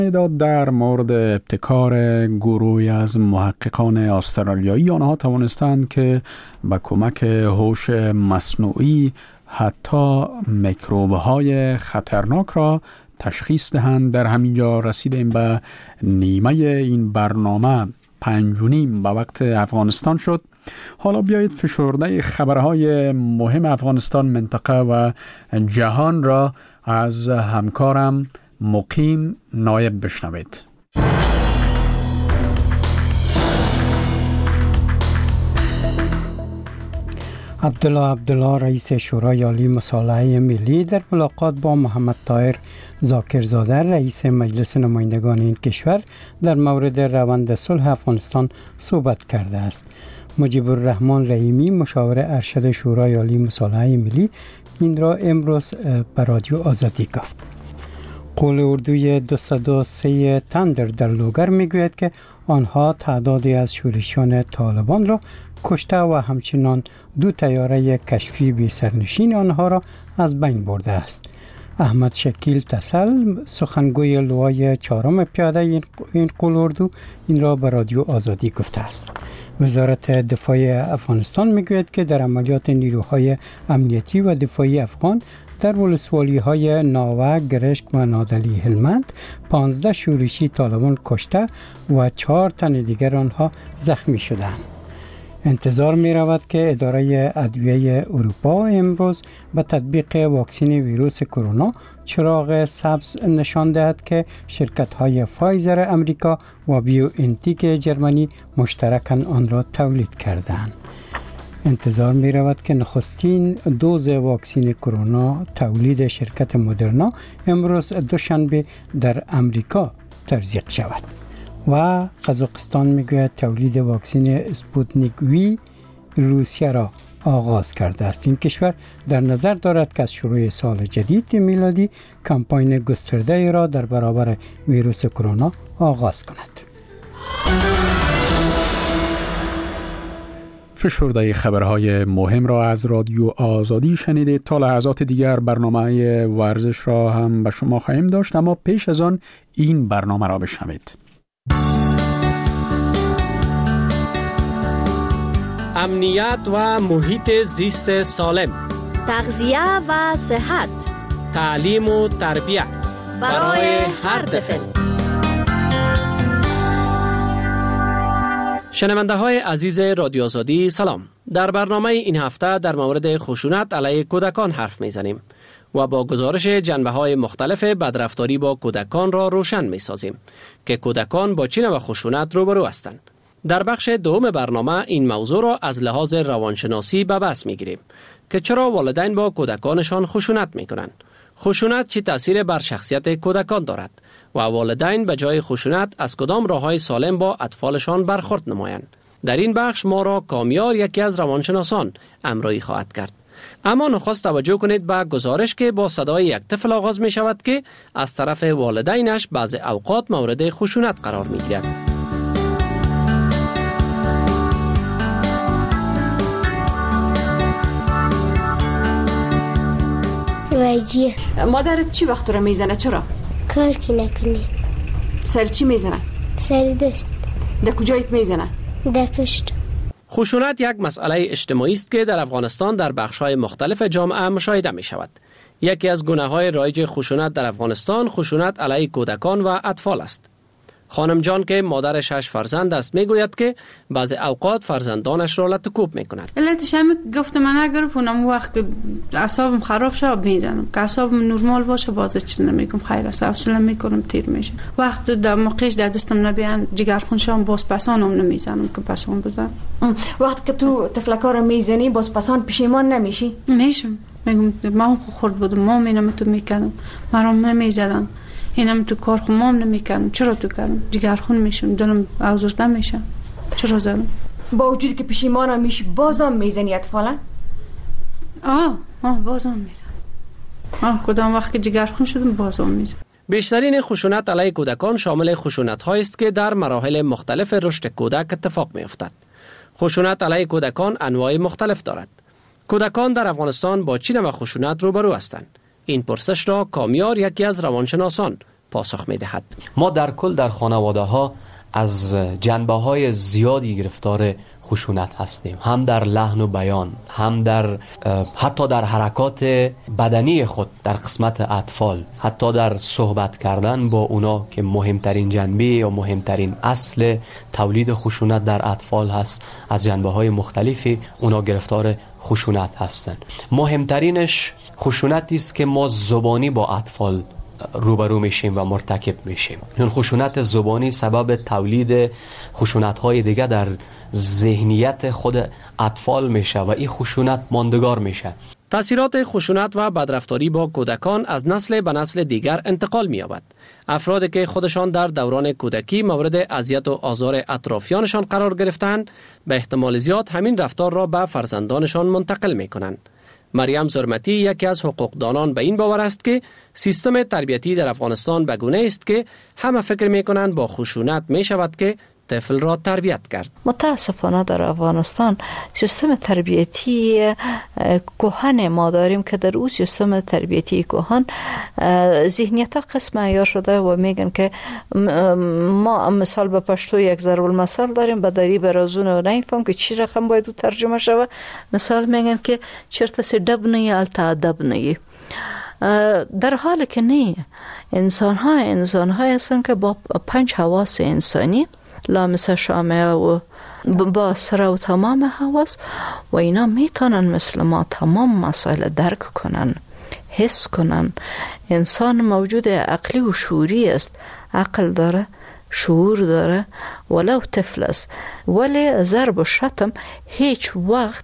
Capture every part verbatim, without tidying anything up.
داد در مورد ابتکار گروهی از محققان استرالیایی. آنها توانستند که با کمک هوش مصنوعی حتی میکروب‌های خطرناک را تشخیص دهند. در همینجا رسیدیم به نیمه این برنامه. پنج و نیم به وقت افغانستان شد. حالا بیایید فشرده خبرهای مهم افغانستان، منطقه و جهان را از همکارم مقیم نایب بشنوید. عبدالله عبدالله رئیس شورای عالی مصالحه ملی در ملاقات با محمد طاهر ذاکرزاده رئیس مجلس نمایندگان این کشور در مورد روند صلح افغانستان صحبت کرده است. مجیب الرحمن رحیمی مشاور ارشد شورای عالی مصالحه ملی این را امروز به رادیو آزادی گفت. قول اردوی دویست و سه تندر در لوگر میگوید که آنها تعدادی از شورشیان طالبان را کشته و همچنان دو طیاره کشفی بی سرنشین آنها را از بین برده است. احمد شکیل تسل سخنگوی لوای چهارم پیاده این قول اردو این را به رادیو آزادی گفته است. وزارت دفاع افغانستان میگوید که در عملیات نیروهای امنیتی و دفاعی افغان در ولسوالی های ناوه، گرشک و نادلی هلمند پانزده شورشی طالبان کشته و چهار تن دیگر آنها زخمی شدند. انتظار می رود که اداره ادویه اروپا امروز به تطبیق واکسن ویروس کرونا چراغ سبز نشان دهد که شرکت های فایزر امریکا و بیو انتیک جرمنی مشترکاً آن را تولید کردند. انتظار می رود که نخستین دوز واکسن کرونا تولید شرکت مدرنا امروز دوشنبه در امریکا تزریق شود. و قزاقستان میگوید تولید واکسن اسپوتنیک وی روسیه را آغاز کرده است. این کشور در نظر دارد که از شروع سال جدید میلادی کمپاین گسترده را در برابر ویروس کرونا آغاز کند. فشرده خبرهای مهم را از رادیو آزادی شنیدید. تا لحظات دیگر برنامه ورزش را هم به شما خواهیم داشت، اما پیش از آن این برنامه را بشنوید. امنیت و محیط زیست سالم، تغذیه و صحت، تعلیم و تربیت برای هر طفل. شنونده های عزیز رادیو آزادی سلام. در برنامه این هفته در مورد خشونت علیه کودکان حرف میزنیم و با گزارش جنبه های مختلف بدرفتاری با کودکان را روشن می سازیم که کودکان با چه نوع خشونت روبرو هستند. در بخش دوم برنامه این موضوع را از لحاظ روانشناسی به بحث می گیریم که چرا والدین با کودکانشان خشونت می کنند، خشونت چه تأثیر بر شخصیت کودکان دارد و والدین به جای خشونت از کدام راه‌های سالم با اطفالشان برخورد نمایند. در این بخش ما را کامیار یکی از روانشناسان همراهی خواهد کرد. اما نخست توجه کنید به گزارش که با صدای یک طفل آغاز می شود که از طرف والدینش بعض اوقات مورد خشونت قرار می گیرد. وایجی مادرت چی وقت رو میزنه؟ چرا؟ کار که نکنی. سر چی میزنه؟ سر دست. در کجایت میزنه؟ در پشت. خشونت یک مسئله اجتماعی است که در افغانستان در بخش‌های مختلف جامعه مشاهده می شود. یکی از گونه‌های رایج خشونت در افغانستان خشونت علیه کودکان و اطفال است. خانم جان که مادر شش فرزند است میگوید که بعض اوقات فرزندانش را لطکوب میکند. علتش هم گفت من اگر اونم وقت اعصابم خراب شه میزنم، که اعصابم نرمال باشه باز چیز نمیگم، خیر است حوصله میکنم تیر میشه. وقت در موقعش در دستم نبیان جگرخون شام باز پسانم نمیزنم که پسان بزنم. وقت که تو تفلکا رو میزنی باز پسان پشیمان نمیشی؟ میشم، میگم ما خورد بودم ما مینم تو میکردم مرام نمیزدن، اینم تو کار خمام نمیکنم، چرا تو کردم؟ جگرخون میشم، دلم آزرده میشم، چرا زدم؟ با وجود که پشیمان میشی بازم میزنی اطفالا؟ آه آه بازم میزنم. آه کدام وقت که جگرخون شدم بازم میزنم. بیشترین خشونت علیه کودکان شامل خشونت هایی است که در مراحل مختلف رشد کودک اتفاق میافتد. خشونت علیه کودکان انواع مختلف دارد. کودکان در افغانستان با چه نوع خشونت روبرو هستند؟ این پرسش را کامیار یکی از روانشناسان پاسخ می دهد. ما در کل در خانواده ها از جنبه های زیادی گرفتار خشونت هستیم، هم در لحن و بیان، هم در حتی در حرکات بدنی خود در قسمت اطفال، حتی در صحبت کردن با اونا که مهمترین جنبه یا مهمترین اصل تولید خشونت در اطفال هست. از جنبه های مختلفی اونا گرفتار خشونت هستند. مهمترینش خشونتی است که ما زبانی با اطفال روبرو میشیم و مرتکب میشیم. این خشونت زبانی سبب تولید خشونت های دیگه در ذهنیت خود اطفال میشه و این خشونت ماندگار میشه. تأثیرات خشونت و بدرفتاری با کودکان از نسل به نسل دیگر انتقال می‌یابد. افرادی که خودشان در دوران کودکی مورد اذیت و آزار اطرافیانشان قرار گرفتند، به احتمال زیاد همین رفتار را به فرزندانشان منتقل می‌کنند. مریم زرمتی یکی از حقوقدانان به این باور است که سیستم تربیتی در افغانستان به گونه است که همه فکر می‌کنند با خشونت می‌شود که طفل را تربیت کرد. متاسفانه در افغانستان سیستم تربیتی کهن ما داریم که در اون سیستم تربیتی کهن ذهنیت ها قسم عیار شده و میگن که ما مثال به پشتو یک ضرب المثل داریم، به دری برازون و نمیفهم که چی رقم باید او ترجمه شود. مثال میگن که چرت سی دب نی التا ادب نی، در حالی که نه. انسان ها انسان ها هستن که با پنج حواس انسانی لامس شامه و با سر و تمام حواس و اینا میتونن مثل ما تمام مسائل درک کنن، حس کنن. انسان موجود عقلی و شعوری است، عقل داره، شعور داره، ولو طفل است. ولی ضرب و شتم هیچ وقت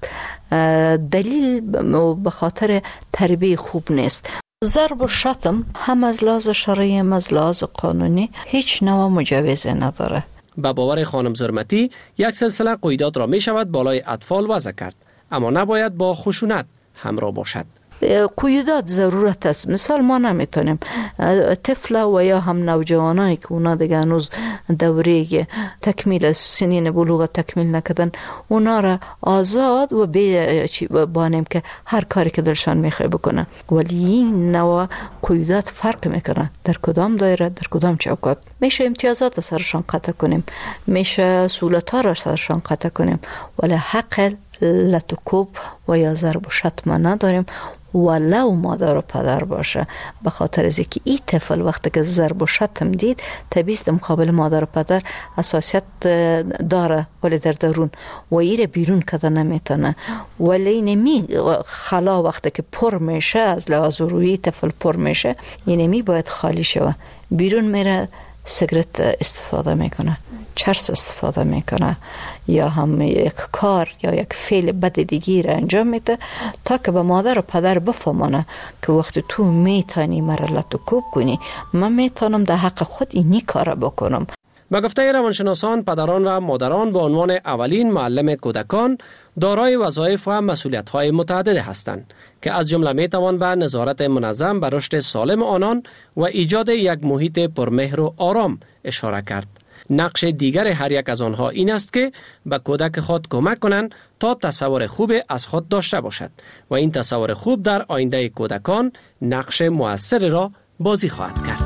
دلیل به خاطر تربیت خوب نیست. ضرب و شتم هم از لحاظ شرعی هم از لحاظ قانونی هیچ نوع مجوز نداره. به باور خانم زرمتی یک سلسله قیودات را می شود بالای اطفال وضع کرد، اما نباید با خشونت همراه باشد. قیودات ضرورت است. مثال ما نمیتونیم طفل و یا هم نوجوانایی که اونا دیگه هنوز دوره تکمیل سنین بلوغ تکمیل نکردن، اونا را آزاد و بانیم که هر کاری که دلشان میخواه بکنن. ولی این نوع قیودات فرق میکنه در کدام دایره، در کدام چوکات. میشه امتیازات سرشان قطع کنیم، میشه سهولت‌ها را سرشان قطع کنیم، ولی حق لطکوب و یا ضرب و شتم نداریم، ولو مادر و پدر باشه. به خاطر از اینکه این طفل وقتی که ضرب و شتم دید، طبیعی است مقابل مادر و پدر حساسیت داره، ولی در درون و ایره بیرون کده نمیتونه. ولی نمی خلا وقتی که پر میشه، از لحاظ روحی طفل پر میشه، اینمی باید خالی شوه. بیرون میره سیگرت استفاده میکنه، چرس استفاده میکنه، یا هم یک کار یا یک فعل بد دیگی را انجام میده تا که به مادر و پدر بفهمانه که وقتی تو میتونی مرا لطکوب کنی، من میتونم در حق خود اینی کار بکنم. به گفته روانشناسان، پدران و مادران به عنوان اولین معلم کودکان دارای وظایف و مسئولیت‌های متعدد هستند که از جمله میتوان به نظارت منظم بر رشد سالم آنان و ایجاد یک محیط پرمهر و آرام اشاره کرد. نقش دیگر هر یک از آنها این است که به کودک خود کمک کنند تا تصور خوب از خود داشته باشد و این تصور خوب در آینده کودکان نقش مؤثر را بازی خواهد کرد.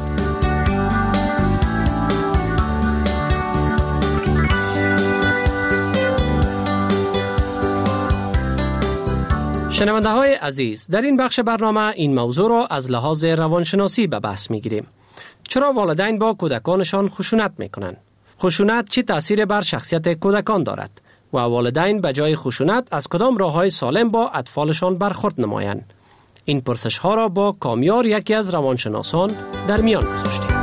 شنونده های عزیز، در این بخش برنامه این موضوع را از لحاظ روانشناسی به بحث می گیریم. چرا والدین با کودکانشان خشونت می کنند؟ خشونت چه تأثیر بر شخصیت کودکان دارد؟ و والدین به جای خشونت از کدام راه‌های سالم با اطفالشان برخورد نمایند؟ این پرسش ها را با کامیار، یکی از روانشناسان، در میان گذاشتیم.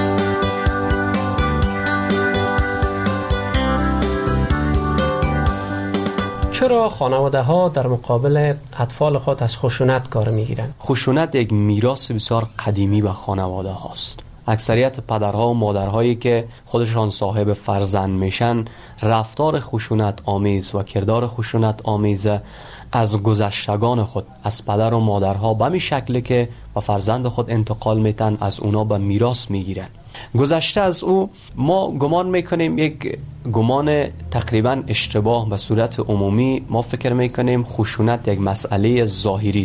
چرا خانواده ها در مقابل اطفال خود از خشونت کار میگیرند؟ خشونت یک میراث بسیار قدیمی به خانواده هاست. اکثریت پدرها و مادرهایی که خودشان صاحب فرزند میشن، رفتار خشونت آمیز و کردار خشونت آمیز از گذشتگان خود، از پدر و مادرها به می شکلی که با فرزند خود انتقال میتن، از اونا به میراث میگیرن. گذشته از او ما گمان میکنیم یک گمان تقریبا اشتباه. به صورت عمومی ما فکر میکنیم خشونت یک مسئله ظاهری است،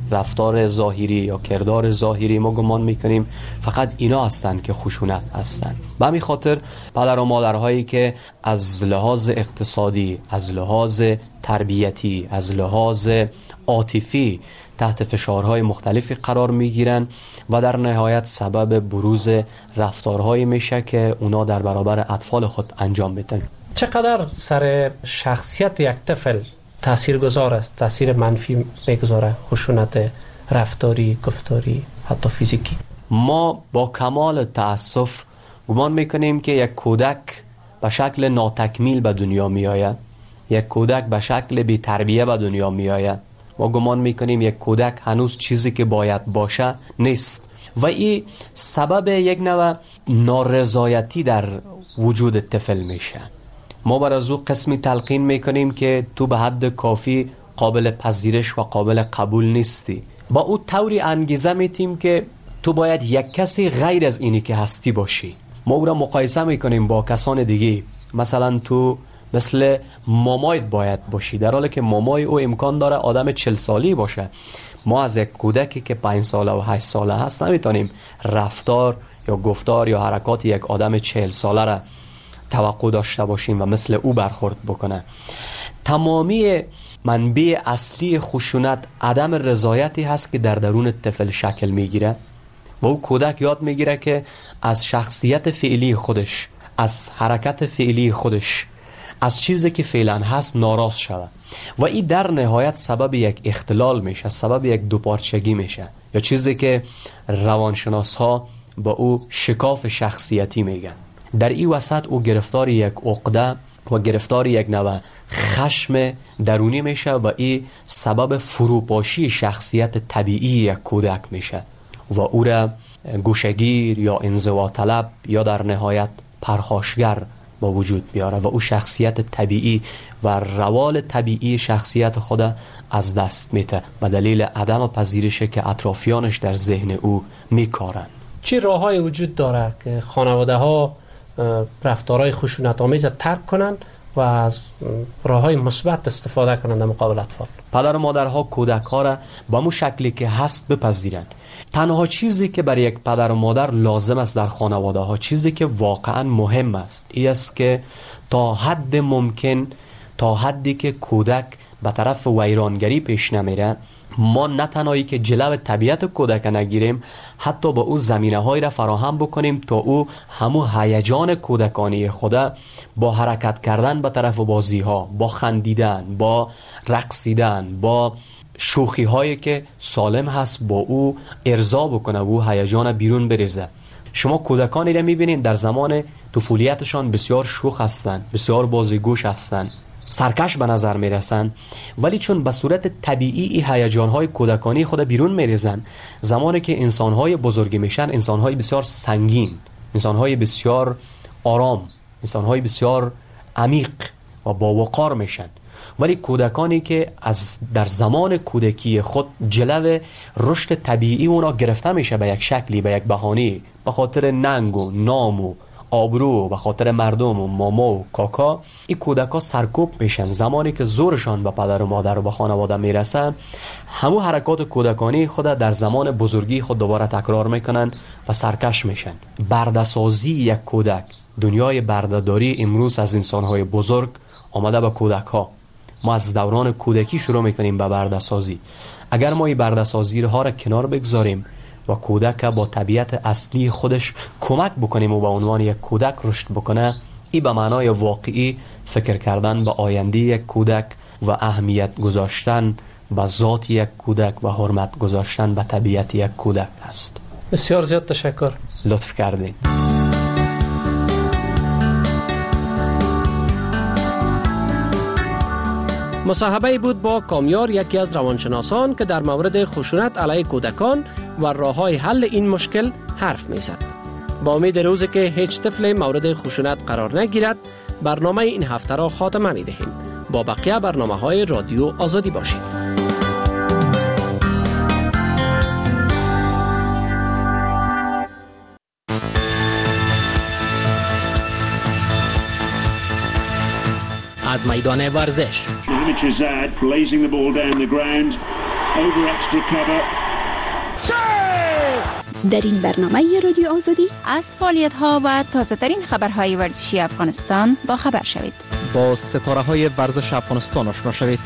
رفتار ظاهری یا کردار ظاهری ما گمان میکنیم فقط اینا هستند که خشونت هستند. به همین خاطر پدر و مادرهایی که از لحاظ اقتصادی، از لحاظ تربیتی، از لحاظ عاطفی تحت فشارهای مختلفی قرار میگیرن و در نهایت سبب بروز رفتارهایی میشه که اونا در برابر اطفال خود انجام میدن. چقدر سر شخصیت یک طفل تأثیر گذار است، تأثیر منفی میگذاره خشونت رفتاری، گفتاری، حتی فیزیکی؟ ما با کمال تأسف گمان میکنیم که یک کودک به شکل ناتکمیل به دنیا میآید، یک کودک به شکل بی تربیه به دنیا میآید. ما گمان میکنیم یک کودک هنوز چیزی که باید باشه نیست و این سبب یک نوع نارضایتی در وجود طفل میشه. ما بر از او قسمی تلقین میکنیم که تو به حد کافی قابل پذیرش و قابل قبول نیستی. با او طوری انگیزه میتیم که تو باید یک کسی غیر از اینی که هستی باشی. ما او را مقایسه میکنیم با کسان دیگه، مثلا تو مثل مامایت باید باشی، در حالی که مامای او امکان داره آدم چل سالی باشه. ما از یک کودکی که پنج ساله و هشت ساله هست نمیتونیم رفتار یا گفتار یا حرکات یک آدم چهل ساله را توقع داشته باشیم و مثل او برخورد بکنه. تمامی منبع اصلی خشونت عدم رضایتی هست که در درون طفل شکل میگیره و او کودک یاد میگیره که از شخصیت فعلی خودش، از حرکت فعلی خودش، از چیزی که فعلا هست ناراض شود و این در نهایت سبب یک اختلال میشه، سبب یک دوپارچگی میشه، یا چیزی که روانشناس ها با او شکاف شخصیتی میگن. در این وسط او گرفتار یک عقده و گرفتار یک نوع خشم درونی میشه و این سبب فروپاشی شخصیت طبیعی یک کودک میشه و او را گوشگیر یا انزوا طلب یا در نهایت پرخاشگر با وجود بیاره و او شخصیت طبیعی و روال طبیعی شخصیت خود از دست میده به دلیل عدم پذیرشی که اطرافیانش در ذهن او میکارن. چه راههای وجود داره که خانواده ها رفتارهای خشونت آمیز ترک کنن و از راههای مثبت استفاده کنند در مقابل اطفال؟ پدر و مادرها کودک ها را با مو شکلی که هست بپذیرند. تنها چیزی که برای یک پدر و مادر لازم است در خانواده ها، چیزی که واقعا مهم است، این است که تا حد ممکن، تا حدی که کودک به طرف ویرانگری پیش نمیره، ما نه تنهایی که جلو طبیعت کودک نگیریم، حتی با او زمینه هایی را فراهم بکنیم تا او همو هیجان کودکانی خود با حرکت کردن به طرف بازی ها، با خندیدن، با رقصیدن، با شوخی هایی که سالم هست با او ارضا بکنه و او هیجان بیرون بریزه. شما کودکانی را میبینید در زمان طفولیتشان بسیار شوخ هستند، بسیار بازیگوش هستند، سرکش به نظر میرسن، ولی چون به صورت طبیعی این هیجان‌های کودکانی خود بیرون میریزن، زمانی که انسان‌های بزرگی میشن، انسان‌های بسیار سنگین، انسان‌های بسیار آرام، انسان‌های بسیار عمیق و با وقار میشن. ولی کودکانی که از در زمان کودکی خود جلو رشد طبیعی اونا گرفته میشه به یک شکلی، به یک بهانه، به خاطر ننگ و نام و آبرو، به خاطر مردم و ماما و کاکا، این کودکا سرکوب میشن. زمانی که زورشان به پدر و مادر و به خانواده میرسن، همو حرکات کودکانی خود در زمان بزرگی خود دوباره تکرار میکنن و سرکش میشن. برده‌سازی یک کودک، دنیای برده‌داری امروز از انسانهای بزرگ آمده به کودک ها. ما از دوران کودکی شروع میکنیم به برده‌سازی. اگر ما این برده‌سازی ها را کنار بگذاریم و کودک با طبیعت اصلی خودش کمک بکنیم و به عنوان یک کودک رشد بکنه، این به معنای واقعی فکر کردن به آینده یک کودک و اهمیت گذاشتن به ذات یک کودک و حرمت گذاشتن به طبیعت یک کودک است. بسیار زیاد تشکر، لطف کردین. مصاحبه بود با کامیار، یکی از روانشناسان که در مورد خشونت علیه کودکان و راه‌های حل این مشکل حرف می‌زد. با امید روزی که هیچ طفل مورد خشونت قرار نگیرد، برنامه این هفته را خاتمه می‌دهیم. با بقیه برنامه‌های رادیو آزادی باشید. از میدان ورزش در این برنامه رادیو آزادی از فعالیت‌ها و تازه‌ترین خبرهای ورزشی افغانستان با خبر شوید. با ستاره‌های ورزش افغانستان آشنا شوید.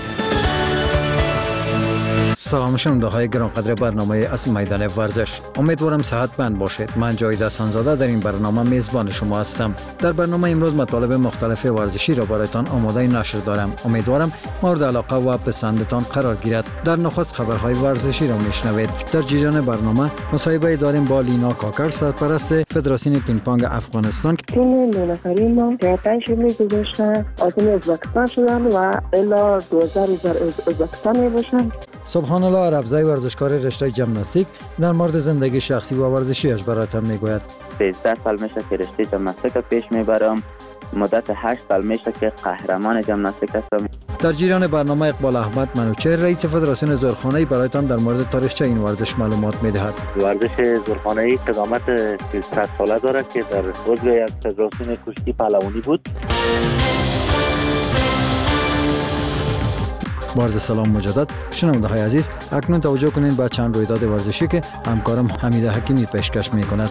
سلام شنونده های گرانقدر برنامه از میدان ورزش. امیدوارم صحتمند باشید. من جاوید حسن‌زاده در این برنامه میزبان شما هستم. در برنامه امروز مطالب مختلف ورزشی را برایتان آماده نشر دارم. امیدوارم مورد علاقه و پسندتان قرار گیرد. در نخست خبرهای ورزشی را میشنوید. در جریان برنامه مصاحبه داریم با لینا کاکر، سرپرست فدراسیون پینگ پونگ افغانستان. تیم دو نفری ما که پنج می گذاشتن آزم ازبکستان شدن و الا دو هزار ازبکستان می باشن. سبحان الله عربزی ورزشکار رشته ژیمناستیک در مورد زندگی شخصی و ورزشیش برایتان میگوید. سیزده سال میشه که رشته ژیمناستیک پیش میبرم. مدت هشت سال میشه که قهرمان ژیمناستیک هستم. در جریان برنامه اقبال احمد منوچهر، رئیس فدراسیون زورخانه‌ای برایتان در مورد تاریخچه این ورزش معلومات میدهد. ورزش زورخانه‌ای قدامت صد ساله دارد که در عضو یک فدراسیون کشتی پهلوانی بود. عرض سلام مجدد شنونده های عزیز، اکنون توجه کنید به چند رویداد ورزشی که همکارم حمید حکیمی پیشکش می کند.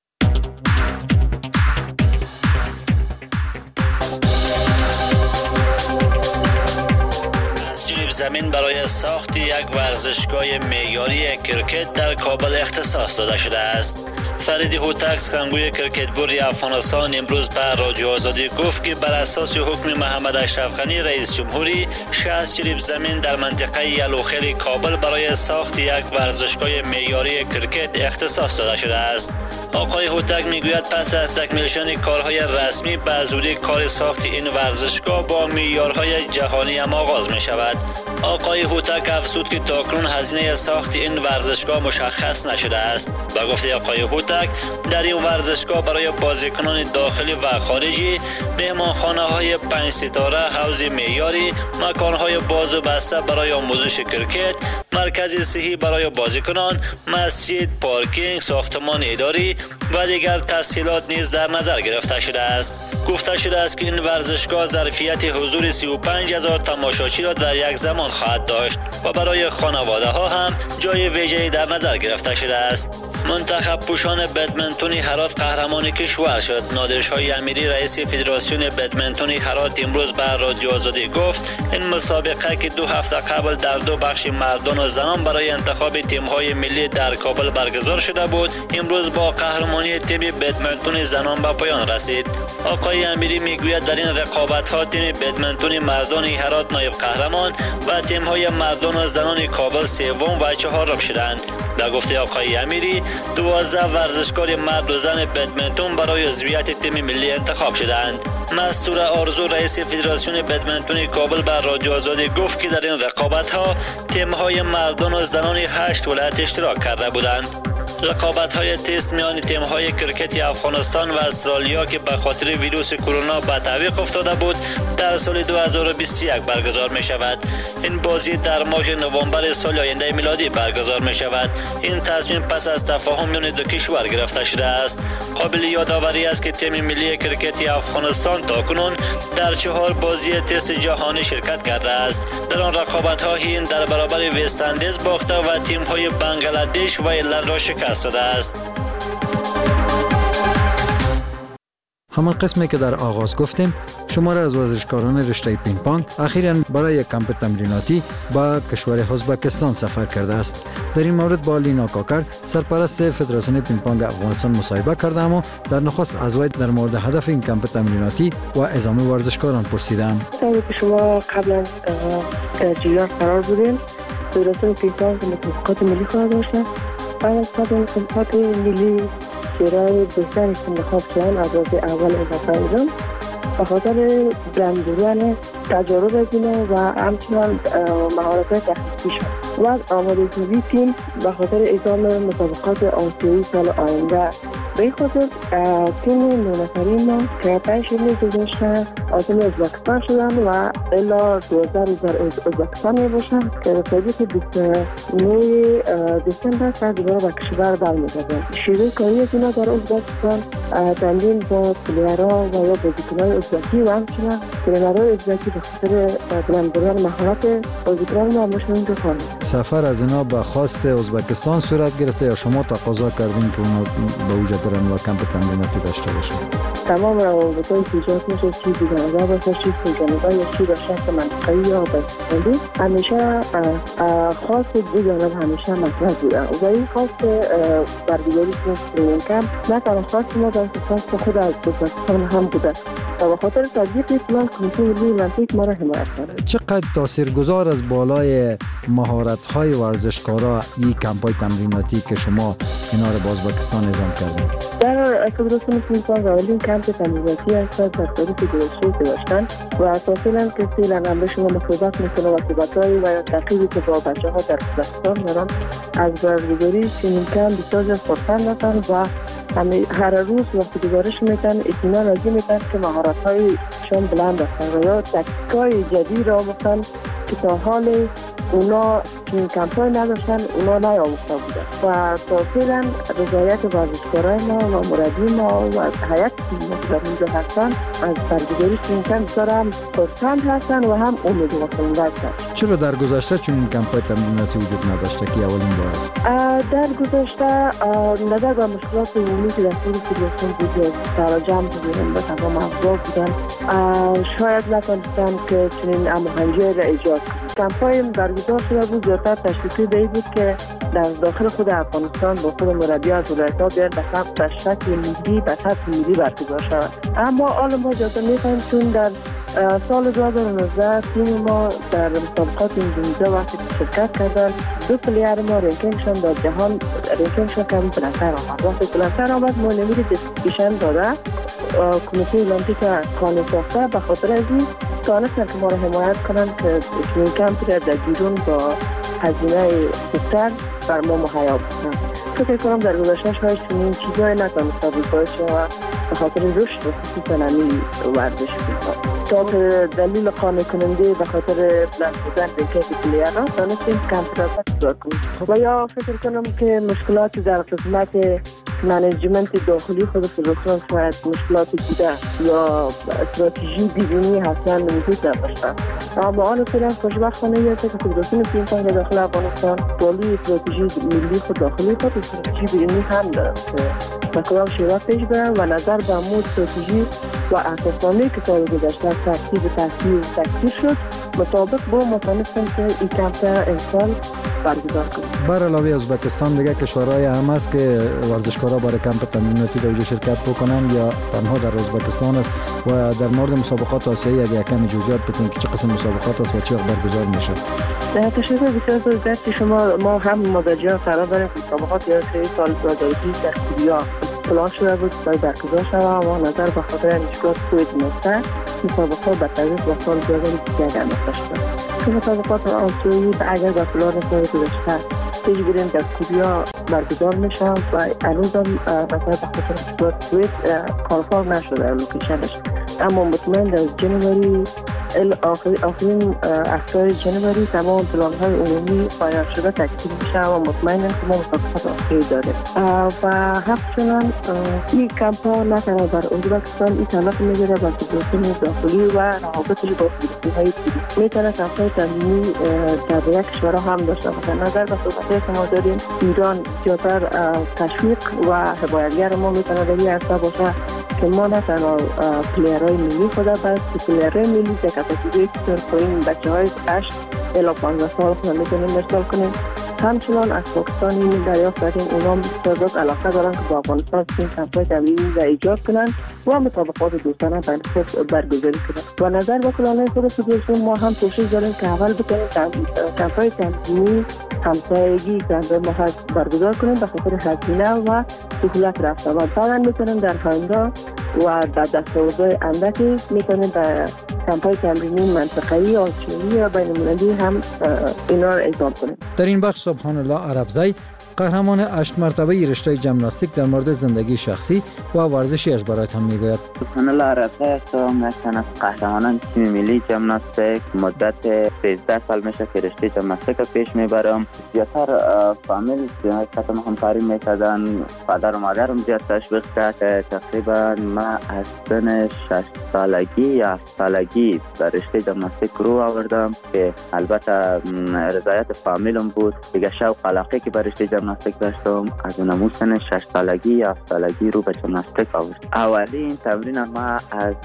زمین برای ساخت یک ورزشگاه معیاری کرکت در کابل اختصاص داده شده است. فریدی هوتک، سخنگوی کرکتبوری افغانستان، امروز به رادیو آزادی گفت که بر اساس حکم محمد اشرف غنی رئیس جمهوری شصت جریب زمین در منطقه یلوخیل کابل برای ساخت یک ورزشگاه معیاری کرکت اختصاص داده شده است. آقای هوتک میگوید پس از تکمیل شدن کارهای رسمی به زودی کار ساخت این ورزشگاه با معیارهای جهانی هم آغاز می شود. آقای هوتک افزود که تاکنون هزینه ساخت این ورزشگاه مشخص نشده است. با گفته آقای هوتک در این ورزشگاه برای بازیکنان داخلی و خارجی مهمانخانه های پنج ستاره، حوض معیاری، مکانهای باز و بسته برای آموزش کرکت، مرکز صحی برای بازیکنان، مسجد، پارکینگ، ساختمان اداری و دیگر تسهیلات نیز در نظر گرفته شده است. گفته شده است که این ورزشگاه ظرفیت حضور سی و پنج هزار تماشاچی را در یک زمان خواهد داشت و برای خانواده ها هم جای ویژه‌ای در نظر گرفته شده است. منتخب پوشان بدمنتون هرات قهرمان کشور شد. نادرشاه امیری، رئیس فدراسیون بدمنتون هرات، امروز به رادیو آزادی گفت این مسابقه که دو هفته قبل در دو بخش مردان و زنان برای انتخاب تیم‌های ملی در کابل برگزار شده بود، امروز با قهرمانی تیم بدمنتون زنان به پایان رسید. آقای امیری میگوید در این رقابت‌ها تیم بدمنتون مردان هرات نایب قهرمان و تیم‌های مردان و زنان کابل سوم و چهارم شدند. در گفته آقای امیری، دوازده ورزشکار مرد و زن بدمنتون برای عضویت تیم ملی انتخاب شدند. مستور آرزو، رئیس فدراسیون بدمنتون کابل، بر رادیو آزادی گفت که در این رقابت‌ها تیم‌های مردان و زنان هشت ولایت اشتراک کرده بودند. رقابت‌های تست میان تیم‌های کرکت افغانستان و استرالیا که به خاطر ویروس کرونا به تعویق افتاده بود در سال دو هزار و بیست و یک برگزار می شود. این بازی در ماه نوامبر سال آینده میلادی برگزار می شود. این تصمیم پس از تفاهم میان دو کشور گرفته شده است. قابل یادآوری است که تیم ملی کرکت افغانستان تاکنون در چهار بازی تست جهانی شرکت کرده است. در آن رقابت‌ها هند در برابر وست اندیز باخته و تیم‌های بنگلادش و ایرلند را شکست داده است. همان قسمی که در آغاز گفتیم، شماره از ورزشکاران رشته پینگ پونگ اخیراً برای یک کمپ تمریناتی به کشور ازبکستان سفر کرده است. در این مورد با لینا کاکر، سرپرست فدراسیون پینگ پونگ افغانستان، مصاحبه کردم و در نخست از وی در مورد هدف این کمپ تمریناتی و اعزام ورزشکاران پرسیدم. که شما قبلا در جریان قرار بودیم، فدراسیون پینگ پونگ مسابقات ملی خواهد داشت. بعد از مسابقات ملی برای بهتر انتخاب شدن از اول ازبکستان به خاطر بلند بودن تجارب دینه و همچنان مهارت تخصیصی شد و آمادگی تیم به خاطر اعزام مسابقات آسیایی سال آینده به این خاطر تیم نه نفری ما که پنج می گذاشتن عازم ازبکستان شدن و الا دوازده روز در ازبکستان می باشن که به تاریخ بیست و نه دسامبر سر دوباره به کشور برمیگردن. شیوه کاری از اینا در ازبکستان تمرین با پلیرها و یا بازیکنان ازبکی و همچنین ترینرهای ازبکی به خاطر بلند بردن مهارت بازیکنان ما مشون بکنن. سفر از اینا به خواست ازبکستان صورت گرفته یا شما تقاضا کردین که اونا به اوجا برن و کمپ تمریناتی داشته باشن؟ تمام روابط‌های ایجاد میشه چی دیگه باشه چی جانبی یا چی به شخص منطقه‌ای یا بسیاری همیشه خاص دو جانب همیشه مطرح بوده و این خاص برگزاری ترینینگ کمپ نه تنها خاص ما بلکه خاص خود از ازبکستان هم بوده و به خاطر تطبیق پلان کمیته ملی المپیک ما را حمایت کرده. چقدر تاثیرگذار از بالای مهارت‌های ورزشکارا این کمپ‌های تمریناتی که شما اینا رو با ازبکستان نظام کردین؟ در فدراسیون فیلم اولین کمپ تمریناتی است در تاریخ گذشته که داشتن و اساساً که فعلا هم به شما مصاحبت میکنه و صحبت‌های و تعقیبی که با بچه‌ها در ازبکستان دارن از برگزاری چنین کمپ بسیار خرسند هستند و هر روز وقتی گزارش میدن اطمینان راضی میدن که مهارت‌هایشان بلند هستند و یا تکنیک‌های جدید را مثلا که تا حال اونا چنین کمپ‌های نداشتن اونا نیاموخته بودن و تا فعلا رضایت ورزشکارای ما و مربی ما و هیئت ما که در اینجا هستن از برگزاری چنین کمپ بسیار هم خرسند هستن و هم امیدوار کننده هستن. چرا در گذشته چنین کمپ‌های تمریناتی وجود نداشته که اولین بار است؟ در گذشته نظر به مشکلات عمومی که در طول فدراسیون بود تراجم بودن به تمام افراد بودن شاید نتونستن که چنین هماهنگی را ایجاد کنند. کمپ‌های برگزار شده بود زیادتر تشویقی به این بود که در داخل خود افغانستان با خود مربی از ولایت‌ها بیان به شکل ملی به سطح ملی برگزار شود. اما حالا ما زیادتر می‌خواهیم چون در سال دو هزار و نوزده تیم ما در مسابقات اندونزیا وقتی شرکت کردن دو پلیر ما رنکینگشان در جهان رنکینگشان کم بلندتر آمد. وقتی بلندتر آمد ما نمیر دیسکیشن داده کمیته المپیک قانون ساخته به خاطر از این تانستن که ما را حمایت کنند که چنین کمپی را در بیرون با هزینه بهتر بر ما مهیا بکنند. فکر کنم در گذشته شاید چنین چیزهایی نتانسته بود باشه و به خاطر رشد خصوصا نمی ورزش بود. تا به دلیل قانع کننده به خاطر بلند بودن رکیت پلیرها تانستیم کمپ را برگزار کنیم و یا فکر کنم که مشکلات در قسمت منیجمنت داخلی خود فدراسیون شاید مشکلات بوده یا استراتژی بیرونی اصلا وجود نداشتن. اما آن فعلا خوشبختانه است که فدراسیون تیم تنگ داخل افغانستان داخلی استراتژی ملی خود داخلی خود استراتژی بیرونی هم داره که به کدام شیوه پیش برن و نظر به امور استراتژی و اساسنامه‌ای که سال گذشته ترتیب ترتیب تکمیل شد مطابق با متناسب که این کمپ امسال برگزار کنیم. بر علاوه ازبکستان دیگه کشورهای هم است که ورزشکارا برای کمپ تمریناتی در اونجا شرکت بکنن یا تنها در ازبکستان است و در مورد مسابقات آسیایی اگه یکم جزئیات بتونید که چه قسم مسابقات است و چه وقت برگزار میشه؟ در تشکر بسیار زیاد شما ما هم مدرجان قرار داریم مسابقات یا سال دو هزار و بیست در کوریا پلان شده بود برای برگزار شود اما نظر به خاطر مشکلات کووید نوزده مسابقات به تدریج با سال دو هزار و بیست انداخته شد. مسابقات آسیایی اگر به پلان سال گذشته پیش بریم در کوریا برگزار میشن و هنوز هم مثلا به خاطر مشکلات کووید کانفرم نشده لوکیشنش اما مطمئن در جنوری آخرین اختار جنوری تمام پلان‌های عمومی پایان شده تکمیل میشه و مطمئنم که ما مسابقات آخری داریم و همچنان این کمپ‌ها نه تنها بر ازبکستان این تعلق میگیره بر فدراسیون داخلی و روابطش با فدراسیون‌های دیگه میتونه کمپ‌های تمرینی در یک کشورها هم داشته باشه. نظر به صحبت‌هایی که ما داریم ایران زیادتر تشویق و حمایتگر ما میتونه در این عرصه باشه که ما نه تنها پلیرهای ملی خود بلکه پلیرهای ملی که کپاسیتی که پایین بچه‌های هشت الی پانزده سال خود میتونیم ارسال کنیم. همچنان از پاکستان این دریافت کردیم اونا بسیار علاقه دارن که با افغانستان این کمپ‌های تمرینی را ایجاد کنن و مسابقات دوستانه بین خود برگزاری کنن. و نظر به پلان‌های خود فدراسیون ما هم کوشش داریم که اول بتونیم کمپ‌های تمرینی همسایگی که ما هست برگزار کنیم به خاطر هزینه و سهولت رفتن و بعدا میتونیم در آینده و در دستاوردهای اندکی میتونیم به کمپ‌های تمرینی منطقه‌ای آسیایی یا بین‌المللی هم اینا را اعزام کنیم. در این بخش سبحان الله عربزی قهرمان هشت مرتبه رشته ژیمناستیک در مورد زندگی شخصی و ورزشیش برایتان میگوید. سبحان الله رفیع هستم، یکی از قهرمانان تیم ملی ژیمناستیک. مدت سیزده سال میشه که رشته ژیمناستیک پیش میبرم. زیادتر فامیل کتم همکاری میکردن، پدر و مادرم زیاد تشویق کرد. تقریبا ما از سن شش سالگی یا هفت سالگی در رشته ژیمناستیک رو آوردم که البته رضایت فامیلم بود. دیگه شوق علاقه که به رشته ژیمناستیک داشتم، از اون سن شش سالگی یا هفت سالگی رو به ژیمناستیک آوردم. اولین تمرین ما از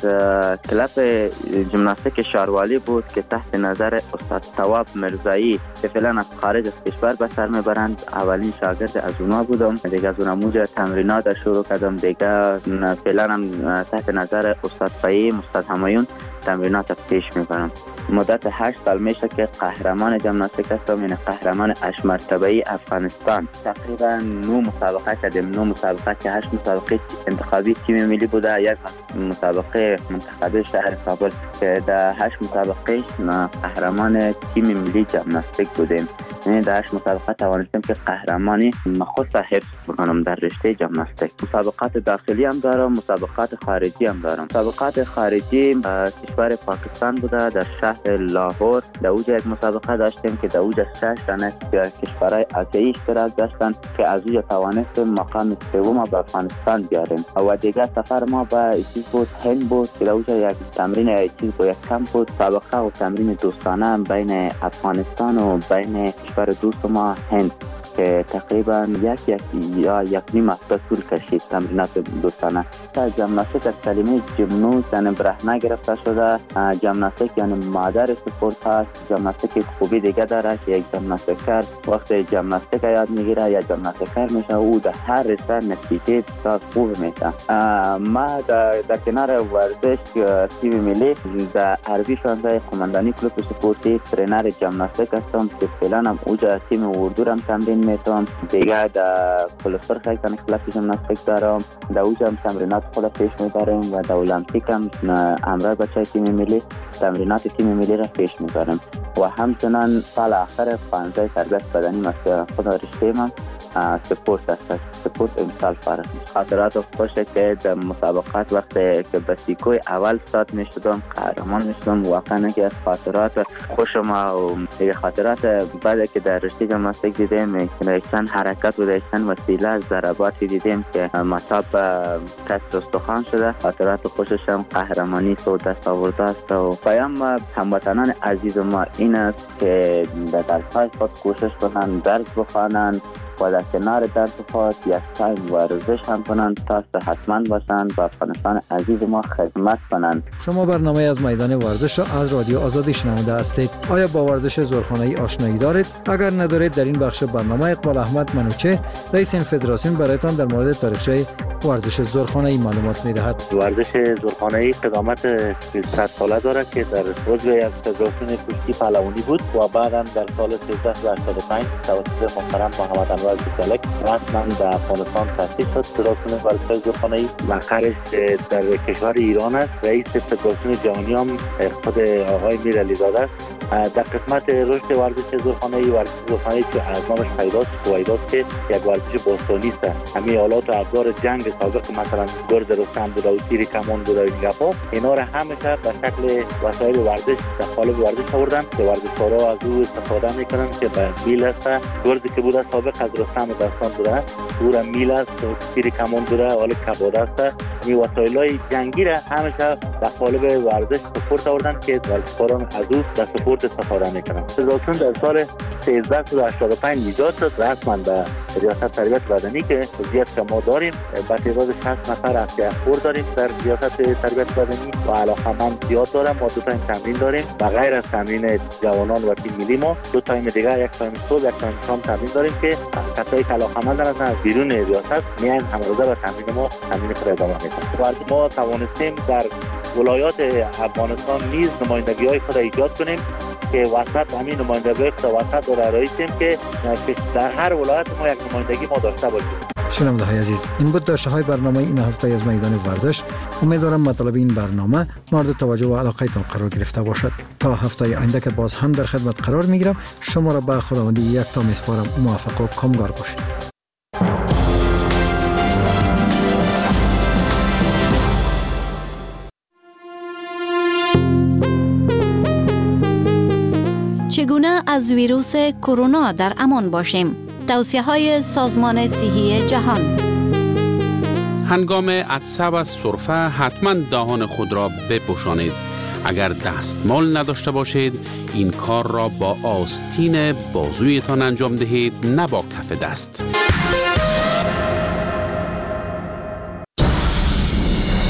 کلب ژیمناستیک شاروالی بود که تحت نظر استاد تواب مرزایی که فعلا از خارج از کشور به سر میبرند. اولین شاگرد از اونا بودم. دیگه از اون موج تمرینات شروع کردم. دیگه فعلا هم تحت نظر استاد فهیم، استاد همایون تمرینات پیش میبرم. مدت هشت سال میشه که قهرمان ژیمناستیک هستم، یعنی قهرمان هشت مرتبه افغانستان. تقریبا نه مسابقه کردیم. نه مسابقه که هشت مسابقه انتخابی تیم ملی بوده، یک مسابقه منتخب شهر کابل که در هشت مسابقه قهرمان تیم ملی ژیمناستیک بودیم. یعنی در هشت مسابقه توانستیم که قهرمانی خود را حفظ بکنم در رشته ژیمناستیک. مسابقات داخلی هم دارم، مسابقات خارجی هم دارم. مسابقات خارجی کشور پاکستان بوده، در شهر لاهور. در اوج یک مسابقه داشتیم که در اوج شش تنه کشورهای آسیایی اشتراک داشتن که از اوج توانستیم مقام سوم به افغانستان بیاریم. و دیگر سفر ما به چیز بود هند بود که در اوج یک تمرین چیز بود، یک کمپ بود، مسابقه و تمرین دوستانه بین افغانستان و بین کشور دوست ما هند که تقریبا یک یک یا یک نیم هفته طول کشید تمرینات دوستانه. ژیمناستیک از کلمه ژیمنوس یعنی برهنه گرفته شده. ژیمناستیک یعنی مادر سپورت هست. ژیمناستیک خوبی دیگه داره که یک ژیمناستیکر وقتی ژیمناستیک یاد میگیره یا ژیمناستیکر میشه، او در هر رشته نتیجه بسیار خوب میشه. ما در, در کنار ورزش تیم ملی در عربی شانزده قماندانی کلوب سپورتی ترینر ژیمناستیک هستم که فعلا هم اوج تیم اردو هم تمرین میتونم. دیگه در پلوستر خیلی کلاس ژیمناستیک دارم. در اوج هم تمرینات خود پیش میبریم و در المپیک هم امرای بچه تیم ملی تمرینات تیم ملی را پیش میبریم. و همچنان سال آخر پانزده تربیت بدنی مثل خود رشته من سپورت است. سپورت امسال فارغ. خاطرات خوشه که در مسابقات وقتی که به سیکوی اول استاد میشدم، قهرمان میشدم. واقعا که از خاطرات خوش ما و دیگه خاطرات بعد که در رشته ژیمناستیک دیدیم که چند حرکت و چند وسیله از ضرباتی دیدیم که مصاب کسر استخوان شده. خاطرات خوشش هم قهرمانی تو دست آورده است. و پیام هموطنان عزیز ما این است که در درس‌های خود کوشش کنن، درس بخوانن و در کنار درس خود یک تایم ورزش هم کنند تا صحتمند باشند و افغانستان عزیز ما خدمت کنند. شما برنامه از میدان ورزش را از رادیو آزادی شنونده هستید. آیا با ورزش زورخانه‌ای آشنایی دارید؟ اگر ندارید در این بخش برنامه اقبال احمد منوچه رئیس این فدراسیون برایتان در مورد تاریخچه ورزش زورخانه‌ای معلومات می‌دهد. ورزش زورخانه‌ای قدامت صد ساله دارد که در عضو یک فدراسیون کشتی پهلوانی بود و بعداً در سال سیزده صد و هشتاد و پنج توسط محترم محمد انور زیگالک رسما در افغانستان تأسیس شد. فدراسیون ورزش زورخانه‌ای مقرش در کشور ایران است. رئیس فدراسیون جهانی هم خود آقای میرعلی زاده است. در قسمت رشد ورزش زورخانه‌ای، ورزش زورخانه‌ای که از نامش پیداست قواعدات که یک ورزش باستانی است. همین آلات و ابزار جنگ سابق مثلا گرد رستم بود و تیر کمان بود و این گپا، اینا را همیشه به شکل وسایل ورزش در قالب ورزش آوردن که ورزشکارا از او استفاده میکنن که به میل است. گردی که بوده سابق از رستم داستان بوده، او را میل است، تیر کمان بوده، حال کباده است. این وسایل‌های جنگی را همیشه در قالب ورزش سپورت آوردن که ورزشکاران از او در سپورت استفاده میکنن. فدراسیون در سال سیزده صد و هشتاد و پنج ایجاد شد رسما به ریاست تربیت بدنی که وضعیت که ما داریم با تعداد شصت نفر اسکر داریم در ریاست تربیت بدنی و علاقه‌مند زیاد دارم. ما دو تایم تمرین داریم و غیر از تمرین جوانان و تیم ملی ما دو تایم دیگه، یک تایم صبح یک تایم شام تمرین داریم که کسایی که علاقه‌مند هستند از بیرون ریاست میان همروزه به تمرین ما تمرین خود ادامه میدن. و ما توانستیم در ولایات افغانستان نیز نمایندگی‌های خود ایجاد کنیم که وسط همین نمایندگی خود وسط رو رایسیم که در هر ولایت ما یک نمایندگی ما داشته باشیم. شنونده‌های عزیز، این بود داشته های برنامه این هفته از میدان ورزش. امیدوارم مطالب این برنامه مورد توجه و علاقه تان قرار گرفته باشد. تا هفته آینده که باز هم در خدمت قرار میگیرم، شما را به خداوندی یک تا میسپارم. موفق و کامگار باشید. چگونه از ویروس کرونا در امان باشیم؟ توصیه های سازمان صحی جهان. هنگام عطسه و سرفه حتما دهان خود را بپوشانید. اگر دستمال نداشته باشید، این کار را با آستین بازویتان انجام دهید، نه با کف دست.